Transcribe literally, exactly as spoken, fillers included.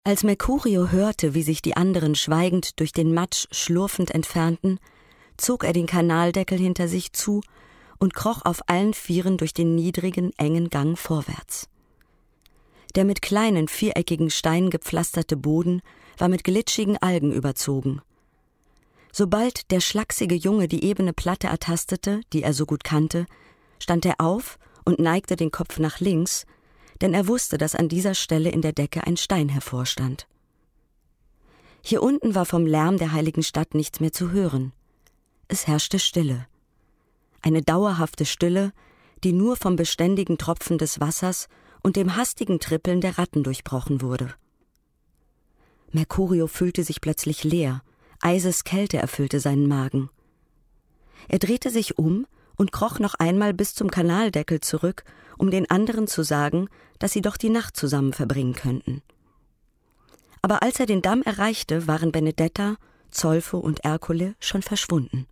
Als Mercurio hörte, wie sich die anderen schweigend durch den Matsch schlurfend entfernten, zog er den Kanaldeckel hinter sich zu und kroch auf allen Vieren durch den niedrigen, engen Gang vorwärts. Der mit kleinen, viereckigen Steinen gepflasterte Boden war mit glitschigen Algen überzogen. Sobald der schlachsige Junge die ebene Platte ertastete, die er so gut kannte, stand er auf und neigte den Kopf nach links, denn er wusste, dass an dieser Stelle in der Decke ein Stein hervorstand. Hier unten war vom Lärm der heiligen Stadt nichts mehr zu hören. Es herrschte Stille. Eine dauerhafte Stille, die nur vom beständigen Tropfen des Wassers und dem hastigen Trippeln der Ratten durchbrochen wurde. Mercurio fühlte sich plötzlich leer, Eiseskälte erfüllte seinen Magen. Er drehte sich um und kroch noch einmal bis zum Kanaldeckel zurück, um den anderen zu sagen, dass sie doch die Nacht zusammen verbringen könnten. Aber als er den Damm erreichte, waren Benedetta, Zolfo und Ercole schon verschwunden.